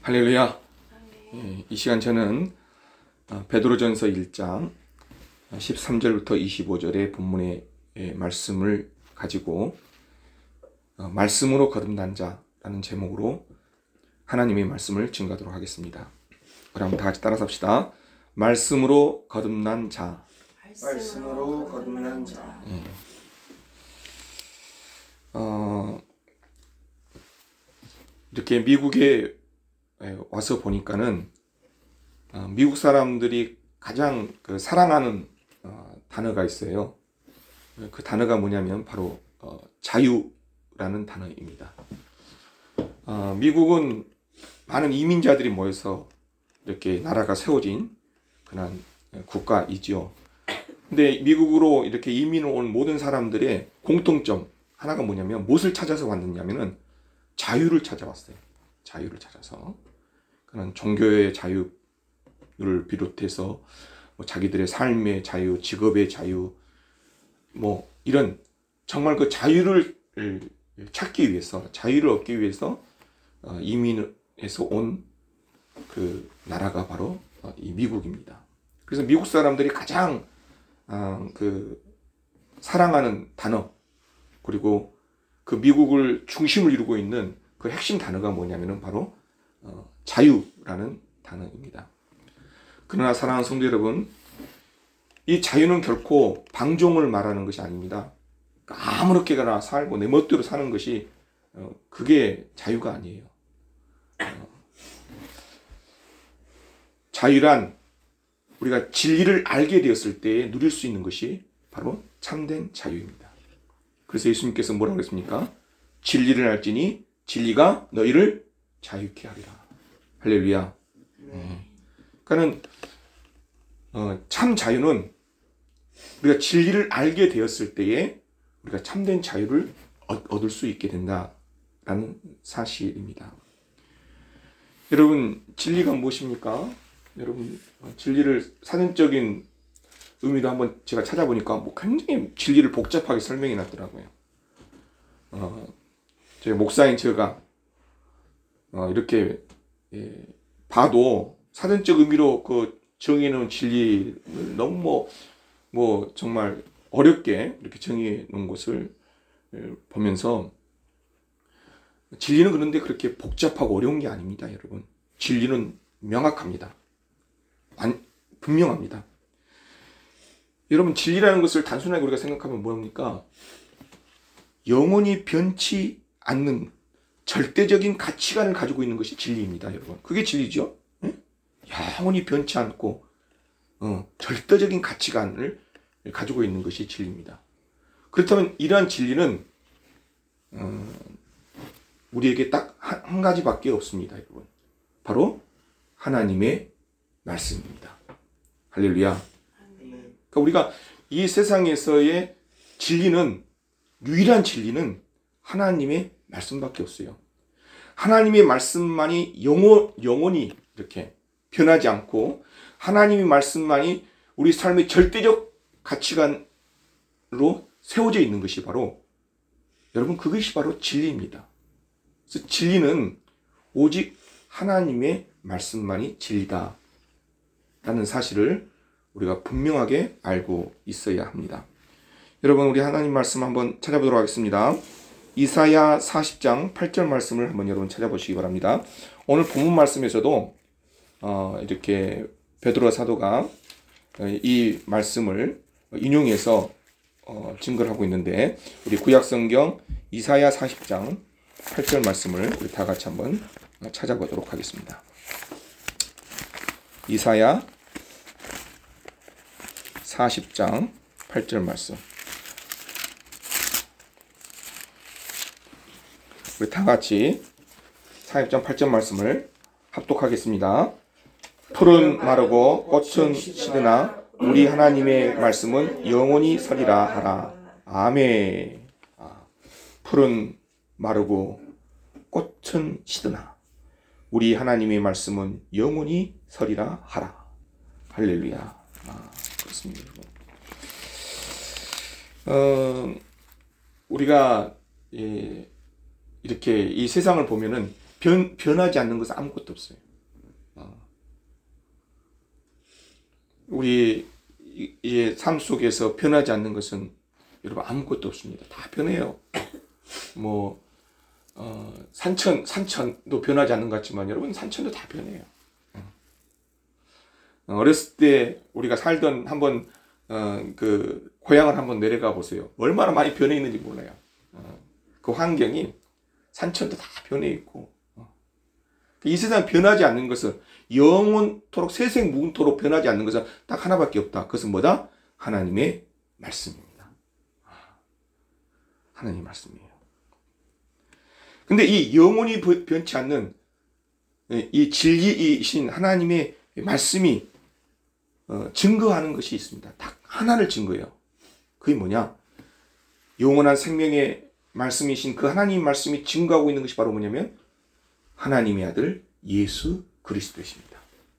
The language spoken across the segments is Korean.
할렐루야. 이 시간 저는 베드로전서 1장 13절부터 25절의 본문의 말씀을 가지고 말씀으로 거듭난 자라는 제목으로 하나님의 말씀을 증거하도록 하겠습니다. 그럼 다 같이 따라서 합시다. 말씀으로 거듭난 자. 말씀으로 거듭난 자. 이렇게 미국에 와서 보니까는 미국 사람들이 가장 사랑하는 단어가 있어요. 그 단어가 뭐냐면 바로 자유라는 단어입니다. 미국은 많은 이민자들이 모여서 이렇게 나라가 세워진 그런 국가이죠. 근데 미국으로 이렇게 이민을 온 모든 사람들의 공통점 하나가 뭐냐면 무엇을 찾아서 왔느냐면은 자유를 찾아왔어요. 자유를 찾아서 그런 종교의 자유를 비롯해서 자기들의 삶의 자유, 직업의 자유, 이런 정말 그 자유를 찾기 위해서, 자유를 얻기 위해서 이민해서 온 그 나라가 바로 이 미국입니다. 그래서 미국 사람들이 가장 사랑하는 단어, 그리고 그 미국을 중심을 이루고 있는 그 핵심 단어가 뭐냐면은 바로 자유라는 단어입니다. 그러나 사랑하는 성도 여러분, 이 자유는 결코 방종을 말하는 것이 아닙니다. 아무렇게나 살고 내 멋대로 사는 것이 그게 자유가 아니에요. 자유란 우리가 진리를 알게 되었을 때 누릴 수 있는 것이 바로 참된 자유입니다. 그래서 예수님께서 뭐라고 했습니까? 진리를 알지니 진리가 너희를 자유케 하리라. 할렐루야. 그러니까는 참 자유는 우리가 진리를 알게 되었을 때에 우리가 참된 자유를 얻을 수 있게 된다라는 사실입니다. 여러분, 진리가 무엇입니까? 여러분, 진리를 사전적인 의미도 한번 제가 찾아보니까 굉장히 진리를 복잡하게 설명해 놨더라고요. 제 목사인 제가 이렇게 봐도 사전적 의미로 그 정해 놓은 진리를 너무 정말 어렵게 이렇게 정해 놓은 것을 보면서 진리는 그런데 그렇게 복잡하고 어려운 게 아닙니다, 여러분. 진리는 명확합니다. 분명합니다. 여러분, 진리라는 것을 단순하게 우리가 생각하면 뭐합니까? 영원히 변치 않는 절대적인 가치관을 가지고 있는 것이 진리입니다, 여러분. 그게 진리죠. 영원히 변치 않고 절대적인 가치관을 가지고 있는 것이 진리입니다. 그렇다면 이러한 진리는 우리에게 딱 한 가지밖에 없습니다, 여러분. 바로 하나님의 말씀입니다. 할렐루야. 그러니까 우리가 이 세상에서의 진리는, 유일한 진리는 하나님의 말씀밖에 없어요. 하나님의 말씀만이 영원히 이렇게 변하지 않고 하나님의 말씀만이 우리 삶의 절대적 가치관으로 세워져 있는 것이 바로, 여러분, 그것이 바로 진리입니다. 그래서 진리는 오직 하나님의 말씀만이 진리다 라는 사실을 우리가 분명하게 알고 있어야 합니다. 여러분, 우리 하나님 말씀 한번 찾아보도록 하겠습니다. 이사야 40장 8절 말씀을 한번 여러분 찾아보시기 바랍니다. 오늘 본문 말씀에서도 이렇게 베드로 사도가 이 말씀을 인용해서 증거를 하고 있는데, 우리 구약성경 이사야 40장 8절 말씀을 우리 다 같이 한번 찾아보도록 하겠습니다. 이사야 40장 8절 말씀. 우리 다 같이 40장 8절 말씀을 합독하겠습니다. 풀은 마르고 꽃은 시드나 우리 하나님의 말씀은 영원히 서리라 하라. 아멘. 풀은 마르고 꽃은 시드나 우리 하나님의 말씀은 영원히 서리라 하라. 할렐루야. 그렇습니다. 우리가 이렇게 이 세상을 보면은 변하지 않는 것은 아무것도 없어요. 우리 이제 삶 속에서 변하지 않는 것은 여러분 아무것도 없습니다. 다 변해요. 뭐 산천도 변하지 않는 것 같지만 여러분 산천도 다 변해요. 어렸을 때 우리가 살던 한번 그 고향을 한번 내려가 보세요. 얼마나 많이 변해 있는지 몰라요. 그 환경이 산천도 다 변해 있고 이 세상 변하지 않는 것은 영원토록 세생무궁토록 변하지 않는 것은 딱 하나밖에 없다. 그것은 뭐다? 하나님의 말씀입니다. 하나님의 말씀이에요. 근데 이 영원히 변치 않는 이 진리이신 하나님의 말씀이 증거하는 것이 있습니다. 딱 하나를 증거해요. 그게 뭐냐? 영원한 생명의 말씀이신 그 하나님 말씀이 증거하고 있는 것이 바로 뭐냐면 하나님의 아들 예수 그리스도이십니다.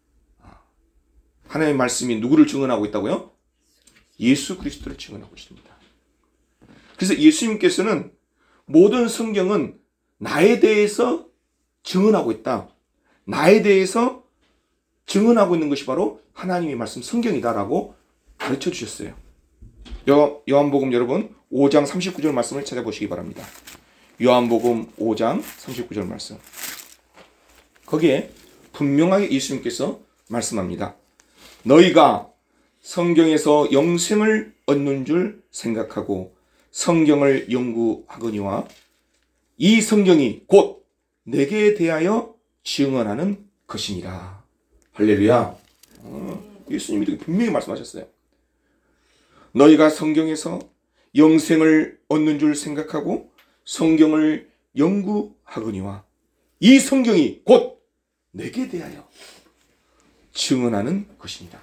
하나님의 말씀이 누구를 증언하고 있다고요? 예수 그리스도를 증언하고 있습니다. 그래서 예수님께서는 모든 성경은 나에 대해서 증언하고 있다. 나에 대해서 증언하고 있는 것이 바로 하나님의 말씀 성경이다라고 가르쳐 주셨어요. 요한복음 여러분 5장 39절 말씀을 찾아보시기 바랍니다. 요한복음 5장 39절 말씀. 거기에 분명하게 예수님께서 말씀합니다. 너희가 성경에서 영생을 얻는 줄 생각하고 성경을 연구하거니와 이 성경이 곧 내게 대하여 증언하는 것이니라. 할렐루야. 예수님이 분명히 말씀하셨어요. 너희가 성경에서 영생을 얻는 줄 생각하고 성경을 연구하거니와 이 성경이 곧 내게 대하여 증언하는 것이니라.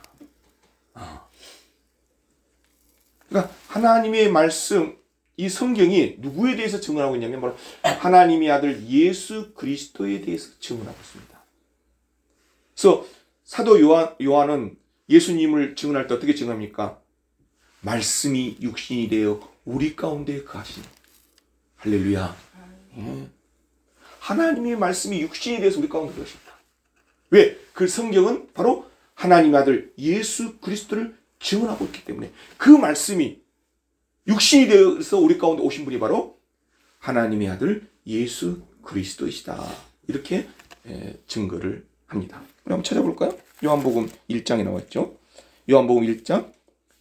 그러니까 하나님의 말씀, 이 성경이 누구에 대해서 증언하고 있냐면 바로 하나님의 아들 예수 그리스도에 대해서 증언하고 있습니다. 그래서 사도 요한은 예수님을 증언할 때 어떻게 증언합니까? 말씀이 육신이 되어 우리 가운데 거하시니. 할렐루야. 하나님의 말씀이 육신이 되어서 우리 가운데 거하십니다. 왜? 그 성경은 바로 하나님의 아들 예수 그리스도를 증언하고 있기 때문에 그 말씀이 육신이 되어서 우리 가운데 오신 분이 바로 하나님의 아들 예수 그리스도이시다. 이렇게 증거를 합니다. 한번 찾아볼까요? 요한복음 1장에 나왔죠. 요한복음 1장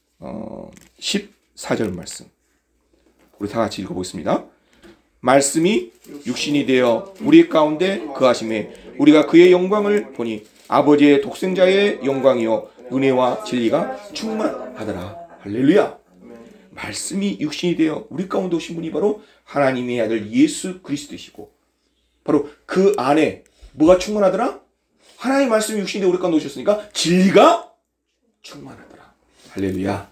14절 말씀. 우리 다 같이 읽어보겠습니다. 말씀이 육신이 되어 우리 가운데 거하심에 우리가 그의 영광을 보니 아버지의 독생자의 영광이요 은혜와 진리가 충만하더라. 할렐루야. 말씀이 육신이 되어 우리 가운데 오신 분이 바로 하나님의 아들 예수 그리스도이시고 바로 그 안에 뭐가 충만하더라? 하나님의 말씀이 육신이 되어 우리 가운데 오셨으니까 진리가 충만하더라. 할렐루야.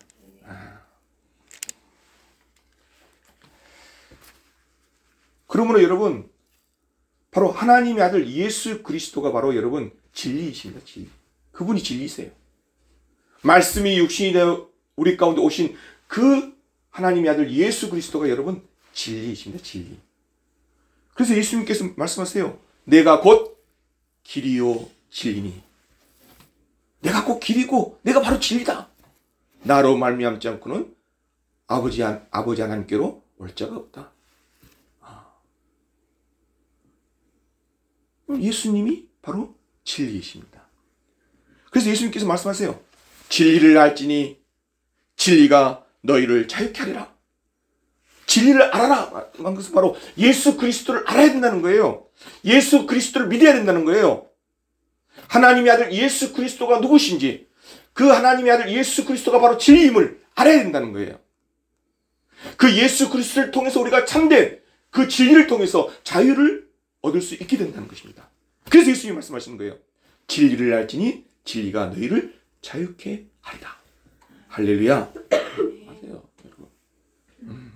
그러므로 여러분 바로 하나님의 아들 예수 그리스도가 바로 여러분 진리이십니다. 진리. 그분이 진리세요. 말씀이 육신이 되어 우리 가운데 오신 그 하나님의 아들 예수 그리스도가 여러분 진리이십니다. 진리. 그래서 예수님께서 말씀하세요. 내가 곧 길이요 진리니. 내가 곧 길이고 내가 바로 진리다. 나로 말미암지 않고는 아버지 하나님께로 올 자가 없다. 예수님이 바로 진리이십니다. 그래서 예수님께서 말씀하세요. 진리를 알지니 진리가 너희를 자유케 하리라. 진리를 알아라. 그것은 바로 예수 그리스도를 알아야 된다는 거예요. 예수 그리스도를 믿어야 된다는 거예요. 하나님의 아들 예수 그리스도가 누구신지 그 하나님의 아들 예수 그리스도가 바로 진리임을 알아야 된다는 거예요. 그 예수 그리스도를 통해서 우리가 참된 그 진리를 통해서 자유를 얻을 수 있게 된다는 것입니다. 그래서 예수님이 말씀하시는 거예요. 진리를 알지니 진리가 너희를 자유케 하리라. 할렐루야. 맞아요, 여러분.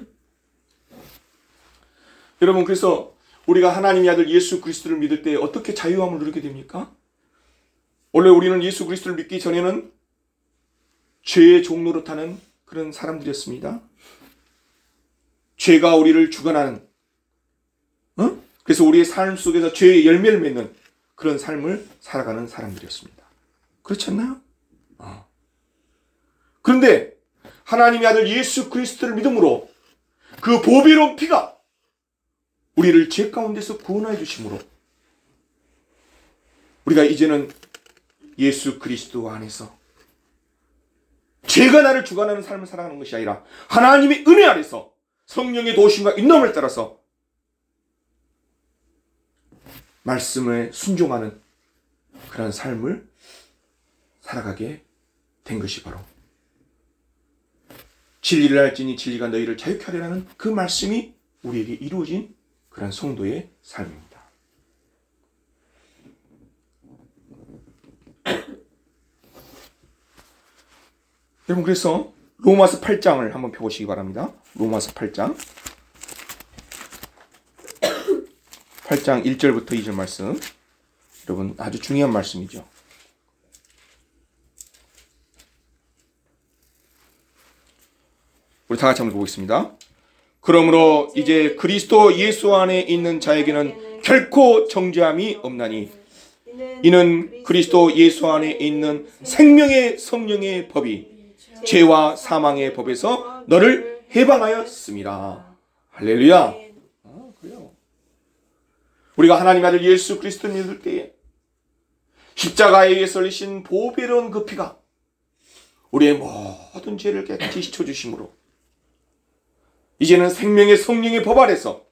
여러분 그래서 우리가 하나님의 아들 예수 그리스도를 믿을 때 어떻게 자유함을 누리게 됩니까? 원래 우리는 예수 그리스도를 믿기 전에는 죄의 종로로 타는 그런 사람들이었습니다. 죄가 우리를 주관하는 그래서 우리의 삶 속에서 죄의 열매를 맺는 그런 삶을 살아가는 사람들이었습니다. 그렇지 않나요? 그런데 하나님의 아들 예수 그리스도를 믿음으로 그 보배로운 피가 우리를 죄 가운데서 구원하여 주심으로 우리가 이제는 예수 그리스도 안에서 죄가 나를 주관하는 삶을 살아가는 것이 아니라 하나님의 은혜 아래서 성령의 도우심과 인도함을 따라서 말씀에 순종하는 그런 삶을 살아가게 된 것이 바로 진리를 알지니 진리가 너희를 자유케 하리라는 그 말씀이 우리에게 이루어진 그런 성도의 삶입니다. 여러분, 그래서 로마서 8장을 한번 펴보시기 바랍니다. 로마서 8장 1절부터 2절 말씀, 여러분 아주 중요한 말씀이죠. 우리 다 같이 한번 보겠습니다. 그러므로 이제 그리스도 예수 안에 있는 자에게는 결코 정죄함이 없나니 이는 그리스도 예수 안에 있는 생명의 성령의 법이 죄와 사망의 법에서 너를 해방하였습니다. 할렐루야. 그래요. 우리가 하나님 아들 예수 그리스도를 믿을 때에 십자가에 의해서 흘리신 보배로운 그 피가 우리의 모든 죄를 깨끗이 씻어주심으로 이제는 생명의 성령의 법 아래서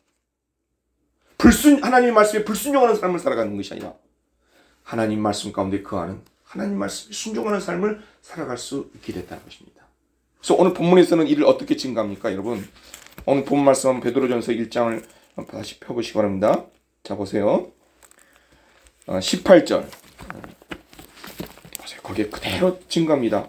하나님의 말씀에 불순종하는 삶을 살아가는 것이 아니라 하나님 말씀 가운데 거하는 하나님 말씀에 순종하는 삶을 살아갈 수 있게 됐다는 것입니다. 그래서 오늘 본문에서는 이를 어떻게 증가합니까? 여러분, 오늘 본 말씀 베드로전서 1장을 다시 펴보시기 바랍니다. 자, 보세요. 18절 보세요. 거기에 그대로 증가합니다.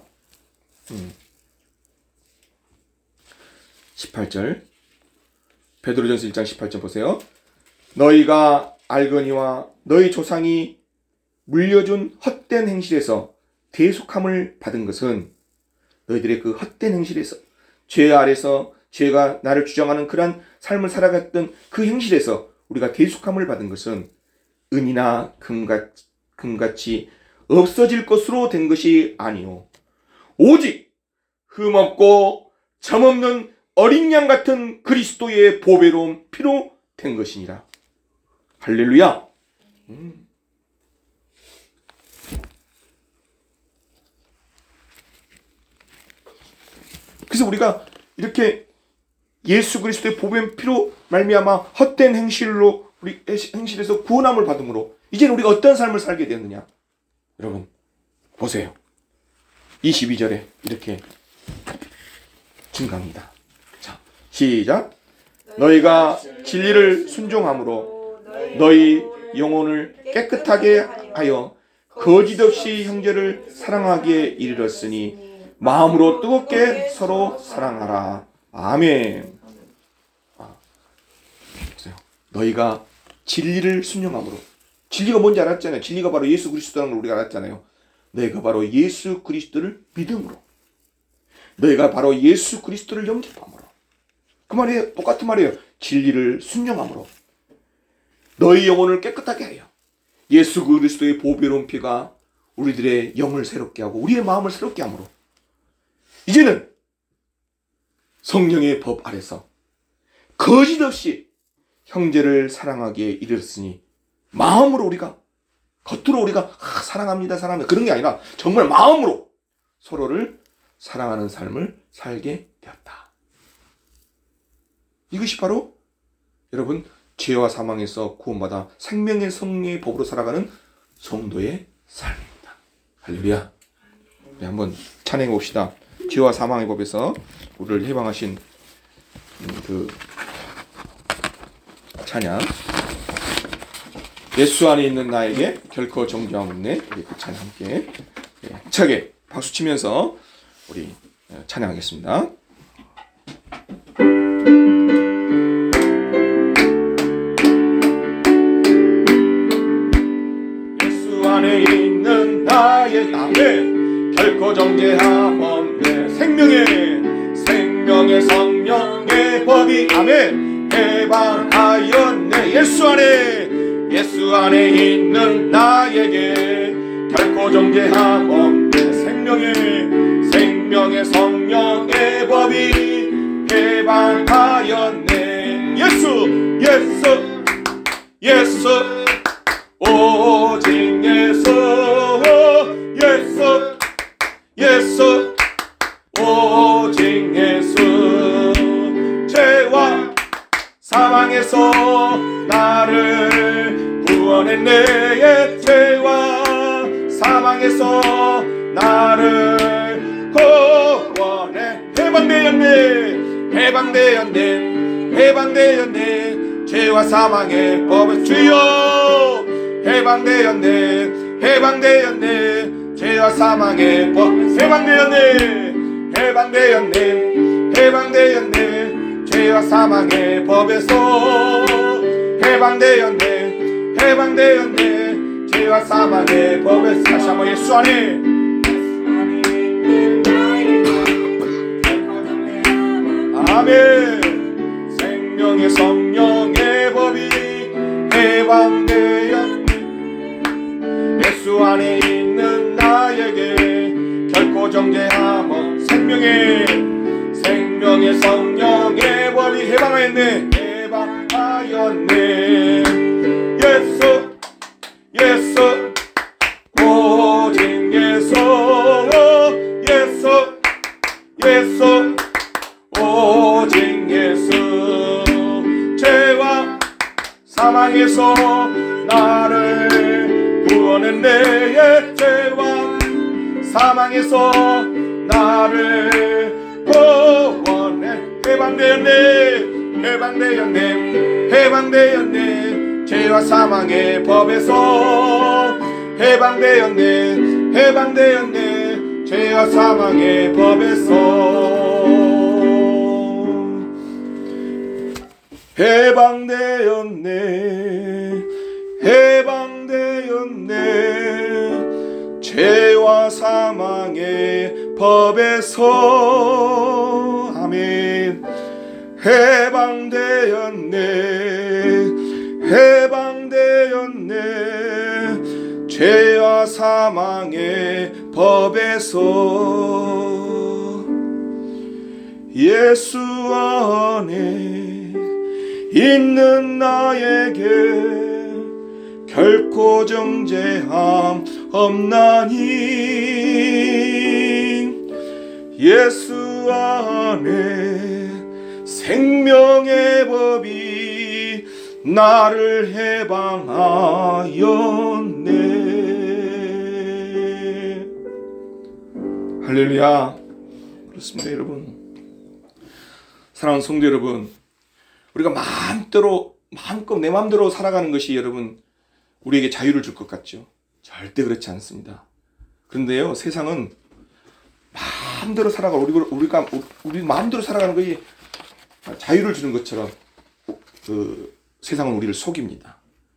18절 베드로전서 1장 18절 보세요. 너희가 알거니와 너희 조상이 물려준 헛된 행실에서 대속함을 받은 것은 너희들의 그 헛된 행실에서 죄 아래서 죄가 나를 주장하는 그러한 삶을 살아갔던 그 행실에서 우리가 대속함을 받은 것은 은이나 금같이 없어질 것으로 된 것이 아니요 오직 흠없고 점없는 어린 양 같은 그리스도의 보배로운 피로 된 것이니라. 할렐루야. 그래서 우리가 이렇게 예수 그리스도의 보배로운 피로 말미암아 헛된 행실로 우리 행실에서 구원함을 받음으로 이제는 우리가 어떤 삶을 살게 되느냐? 여러분 보세요. 22절에 이렇게 증가합니다. 자, 시작. 너희가 진리를 순종함으로 너희 영혼을 깨끗하게 하여 거짓 없이 형제를 사랑하기에 이르렀으니 마음으로 뜨겁게 서로 사랑하라. 아멘. 보세요. 너희가 진리를 순종함으로, 진리가 뭔지 알았잖아요. 진리가 바로 예수 그리스도라는 걸 우리가 알았잖아요. 너희가 바로 예수 그리스도를 믿음으로, 너희가 바로 예수 그리스도를 영접함으로, 그 말이에요. 똑같은 말이에요. 진리를 순종함으로 너희 영혼을 깨끗하게 하여 예수 그리스도의 보배로운 피가 우리들의 영을 새롭게 하고 우리의 마음을 새롭게 함으로 이제는 성령의 법 아래서 거짓 없이 형제를 사랑하기에 이르렀으니 마음으로 우리가, 겉으로 우리가 사랑합니다 그런 게 아니라 정말 마음으로 서로를 사랑하는 삶을 살게 되었다. 이것이 바로 여러분 죄와 사망에서 구원받아 생명의 성령의 법으로 살아가는 성도의 삶입니다. 할렐루야. 네, 한번 찬양해 봅시다. 죄와 사망의 법에서 우리를 해방하신 그 찬양. 예수 안에 있는 나에게 결코 정죄함 없네. 우리 그 찬양 함께 힘차게 박수 치면서 우리 찬양하겠습니다. 예수 안에 있는 나의 아멘. 결코 정죄함 없네. 생명의 성령의 법이 아멘. 해방하였네. 예수 안에 있는 나에게 결코 정죄함 없는 생명의 성령의 법이 해방하였네. 예수 오직 예수 오직 예수. 죄와 사망에서 나를 구원했네. 죄와 사망에서 나를 구원해. 해방되었네. 죄와 사망의 법에 주여 해방되었네. 죄와 사망의 법 해방되었네. 죄와 사망의 법에서 해방되었네. 죄와 사망의 법에서. 다시 한번 예수 안에 아멘. 생명의 성령의 법이 해방되었네. 예수 안에 있는 나에게 결코 정죄함 없. 생명의 성령의 법이 해방하였네. 예수 오직 예수 오직 예수. 죄와 사망에서 나를 구원했네. 죄와 사망에서 나를 구원해. 해방되었네. 죄와 사망의 법에서 해방되었네. 죄와 사망의 법에서 해방되었네. 죄와 사망의 법에서 아멘. 해방되었네. 죄와 사망의 법에서 예수 안에 있는 나에게 결코 정죄함 없나니. 예수 안에 생명의 법이 나를 해방하였네. 할렐루야. 그렇습니다, 여러분. 사랑하는 성도 여러분, 우리가 마음껏 내 마음대로 살아가는 것이 여러분 우리에게 자유를 줄 것 같죠? 절대 그렇지 않습니다. 그런데요, 세상은 마음대로 살아가 우리 마음대로 살아가는 것이 자유를 주는 것처럼 세상은 우리를 속입니다.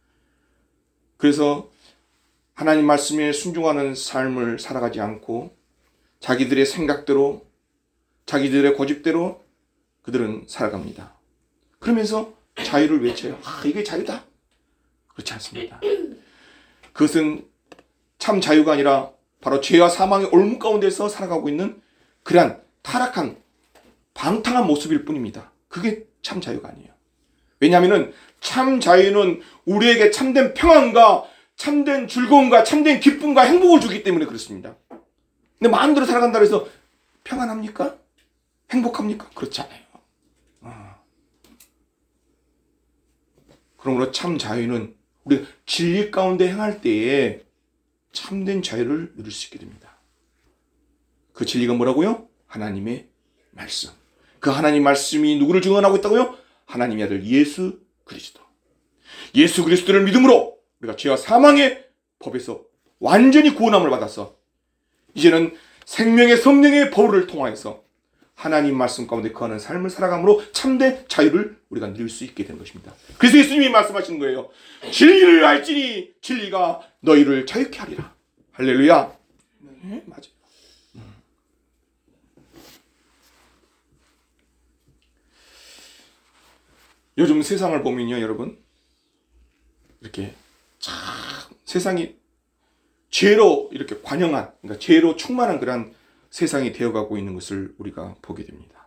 그래서 하나님 말씀에 순종하는 삶을 살아가지 않고 자기들의 생각대로, 자기들의 고집대로 그들은 살아갑니다. 그러면서 자유를 외쳐요. 이게 자유다. 그렇지 않습니다. 그것은 참 자유가 아니라 바로 죄와 사망의 올무 가운데서 살아가고 있는 그러한 타락한 방탕한 모습일 뿐입니다. 그게 참 자유가 아니에요. 왜냐하면 참 자유는 우리에게 참된 평안과 참된 즐거움과 참된 기쁨과 행복을 주기 때문에 그렇습니다. 근데 마음대로 살아간다고 해서 평안합니까? 행복합니까? 그렇지 않아요. 그러므로 참 자유는 우리가 진리 가운데 행할 때에 참된 자유를 누릴 수 있게 됩니다. 그 진리가 뭐라고요? 하나님의 말씀. 그 하나님 말씀이 누구를 증언하고 있다고요? 하나님의 아들 예수 그리스도. 예수 그리스도를 믿음으로 우리가 죄와 사망의 법에서 완전히 구원함을 받아서 이제는 생명의 성령의 법을 통하여서 하나님 말씀 가운데 거하는 삶을 살아감으로 참된 자유를 우리가 누릴 수 있게 되는 것입니다. 그래서 예수님이 말씀하시는 거예요. 진리를 알지니 진리가 너희를 자유케 하리라. 할렐루야. 네, 맞아요. 요즘 세상을 보면요, 여러분, 이렇게 참 세상이 죄로 이렇게 관영한, 그러니까 죄로 충만한 그런 세상이 되어가고 있는 것을 우리가 보게 됩니다.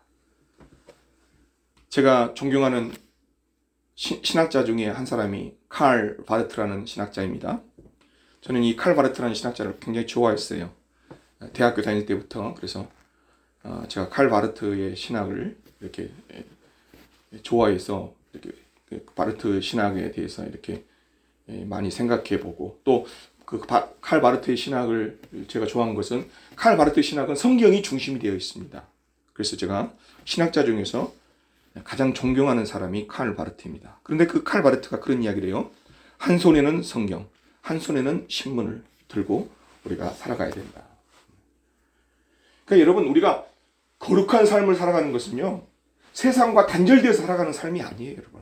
제가 존경하는 신학자 중에 한 사람이 칼 바르트라는 신학자입니다. 저는 이 칼 바르트라는 신학자를 굉장히 좋아했어요. 대학교 다닐 때부터. 그래서 제가 칼 바르트의 신학을 이렇게 좋아해서 이렇게 바르트 신학에 대해서 이렇게 많이 생각해보고, 또 그 칼 바르트의 신학을 제가 좋아한 것은 칼 바르트의 신학은 성경이 중심이 되어 있습니다. 그래서 제가 신학자 중에서 가장 존경하는 사람이 칼 바르트입니다. 그런데 그 칼 바르트가 그런 이야기를 해요. 한 손에는 성경, 한 손에는 신문을 들고 우리가 살아가야 된다. 그러니까 여러분, 우리가 거룩한 삶을 살아가는 것은요, 세상과 단절되어 살아가는 삶이 아니에요, 여러분.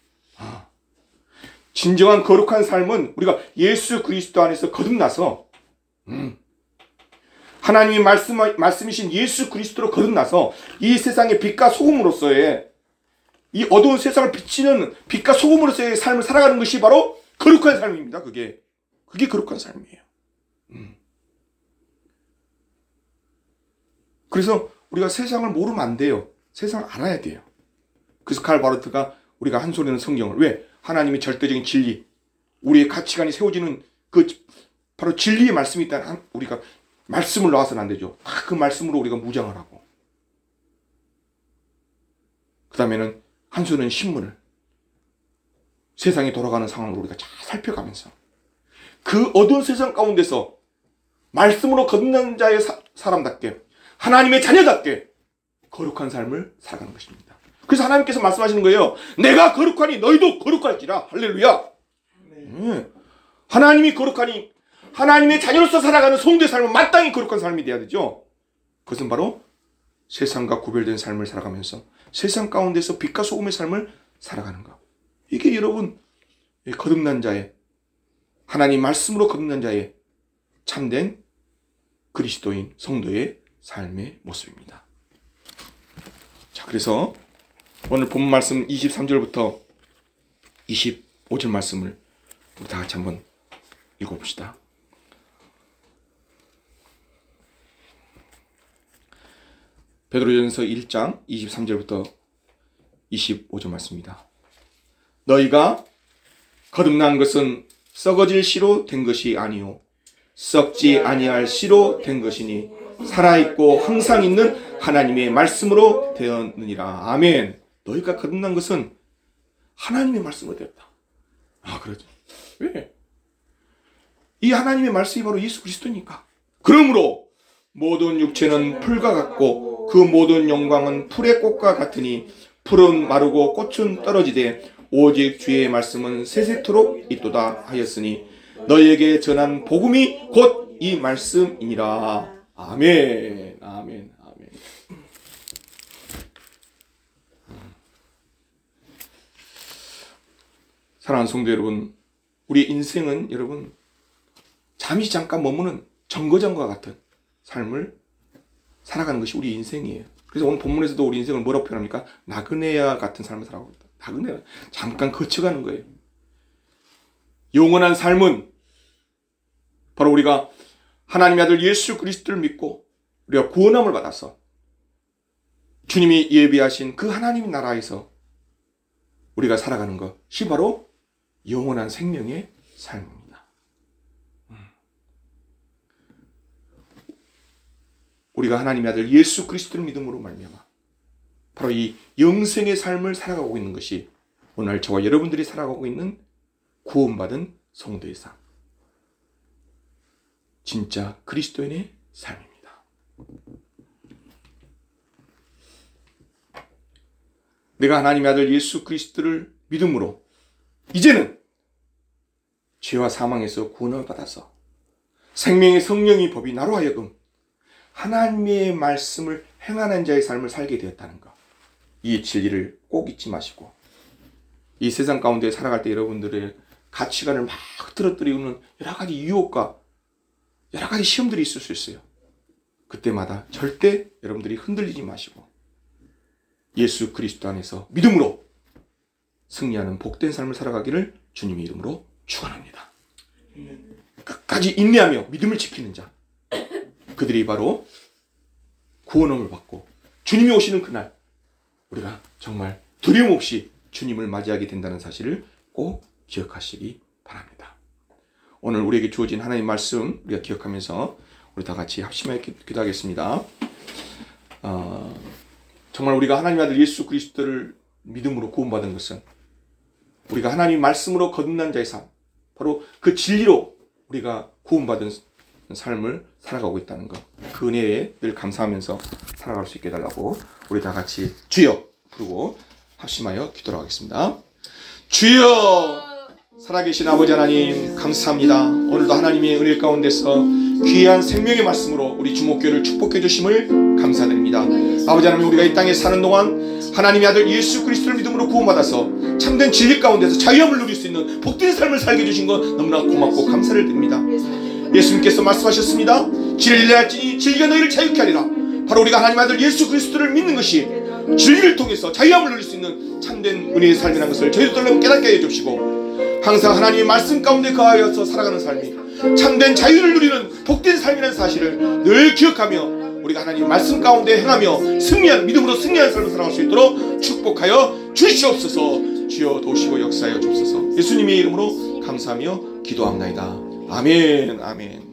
진정한 거룩한 삶은 우리가 예수 그리스도 안에서 거듭나서 하나님이 말씀이신 예수 그리스도로 거듭나서 이 세상의 빛과 소금으로서의, 이 어두운 세상을 비치는 빛과 소금으로서의 삶을 살아가는 것이 바로 거룩한 삶입니다. 그게 거룩한 삶이에요. 그래서 우리가 세상을 모르면 안 돼요. 세상을 알아야 돼요. 그래서 칼 바르트가 우리가 한 손에는 성경을, 왜? 하나님의 절대적인 진리, 우리의 가치관이 세워지는 그 바로 진리의 말씀이 있다는, 우리가 말씀을 놓아서는 안 되죠. 그 말씀으로 우리가 무장을 하고, 그 다음에는 한 손은 신문을, 세상이 돌아가는 상황을 우리가 잘 살펴가면서 그 어두운 세상 가운데서 말씀으로 거듭난 자의 사람답게, 하나님의 자녀답게 거룩한 삶을 살아가는 것입니다. 그래서 하나님께서 말씀하시는 거예요. 내가 거룩하니 너희도 거룩할지라. 할렐루야. 하나님이 거룩하니 하나님의 자녀로서 살아가는 성도의 삶은 마땅히 거룩한 삶이 돼야 되죠. 그것은 바로 세상과 구별된 삶을 살아가면서 세상 가운데서 빛과 소금의 삶을 살아가는 것. 이게 여러분, 거듭난 자의, 하나님 말씀으로 거듭난 자의 참된 그리스도인 성도의 삶의 모습입니다. 자, 그래서 오늘 본 말씀 23절부터 25절 말씀을 우리 다 같이 한번 읽어봅시다. 베드로전서 1장 23절부터 25절 말씀입니다. 너희가 거듭난 것은 썩어질 씨로 된 것이 아니요 썩지 아니할 씨로 된 것이니 살아있고 항상 있는 하나님의 말씀으로 되었느니라. 아멘. 너희가 거듭난 것은 하나님의 말씀으로 되었다. 그러죠. 왜? 이 하나님의 말씀이 바로 예수 그리스도니까. 그러므로 모든 육체는 풀과 같고 그 모든 영광은 풀의 꽃과 같으니 풀은 마르고 꽃은 떨어지되 오직 주의 말씀은 세세토록 있도다 하였으니 너희에게 전한 복음이 곧 이 말씀이니라. 아멘. 아멘. 아멘. 사랑하는 성도 여러분, 우리 인생은 여러분 잠시 잠깐 머무는 정거장과 같은 삶을 살아가는 것이 우리 인생이에요. 그래서 오늘 본문에서도 우리 인생을 뭐라고 표현합니까? 나그네와 같은 삶을 살아가고 있다. 나그네, 잠깐 거쳐가는 거예요. 영원한 삶은 바로 우리가 하나님의 아들 예수 그리스도를 믿고 우리가 구원함을 받아서 주님이 예비하신 그 하나님의 나라에서 우리가 살아가는 것이 바로 영원한 생명의 삶입니다. 우리가 하나님의 아들 예수 그리스도를 믿음으로 말미암아 바로 이 영생의 삶을 살아가고 있는 것이 오늘 저와 여러분들이 살아가고 있는 구원받은 성도의 삶, 진짜 그리스도인의 삶입니다. 내가 하나님의 아들 예수 그리스도를 믿음으로 이제는 죄와 사망에서 구원을 받아서 생명의 성령의 법이 나로 하여금 하나님의 말씀을 행하는 자의 삶을 살게 되었다는 것, 이 진리를 꼭 잊지 마시고 이 세상 가운데 살아갈 때 여러분들의 가치관을 막 흐트러뜨리는 여러 가지 유혹과 여러 가지 시험들이 있을 수 있어요. 그때마다 절대 여러분들이 흔들리지 마시고 예수 그리스도 안에서 믿음으로 승리하는 복된 삶을 살아가기를 주님의 이름으로 축원합니다. 끝까지 인내하며 믿음을 지키는 자, 그들이 바로 구원함을 받고 주님이 오시는 그날 우리가 정말 두려움 없이 주님을 맞이하게 된다는 사실을 꼭 기억하시기 바랍니다. 오늘 우리에게 주어진 하나님의 말씀 우리가 기억하면서 우리 다 같이 합심하여 기도하겠습니다. 정말 우리가 하나님 아들 예수 그리스도를 믿음으로 구원받은 것은 우리가 하나님 말씀으로 거듭난 자의 삶, 바로 그 진리로 우리가 구원받은 삶을 살아가고 있다는 것, 그 은혜에 늘 감사하면서 살아갈 수 있게 해달라고 우리 다 같이 주여 부르고 합심하여 기도를 하겠습니다. 주여, 살아계신 아버지 하나님 감사합니다. 오늘도 하나님의 은혜 가운데서 귀한 생명의 말씀으로 우리 주목교회를 축복해 주심을 감사드립니다. 아버지 하나님, 우리가 이 땅에 사는 동안 하나님의 아들 예수 그리스도를 믿음으로 구원받아서 참된 진리 가운데서 자유함을 누릴 수 있는 복된 삶을 살게 해주신 것 너무나 고맙고 감사를 드립니다. 예수님께서 말씀하셨습니다. 진리를 인하였으니 진리가 너희를 자유케 하리라. 바로 우리가 하나님의 아들 예수 그리스도를 믿는 것이 진리를 통해서 자유함을 누릴 수 있는 참된 은혜의 삶이라는 것을 저희들로 깨닫게 해주시고, 항상 하나님의 말씀 가운데 거하여서 살아가는 삶이 참된 자유를 누리는 복된 삶이라는 사실을 늘 기억하며 우리가 하나님의 말씀 가운데 행하며 승리한 믿음으로 승리하는 삶을 살아갈 수 있도록 축복하여 주시옵소서. 주여 도우시고 역사하여 주옵소서. 예수님의 이름으로 감사하며 기도합나이다. 아멘. 아멘.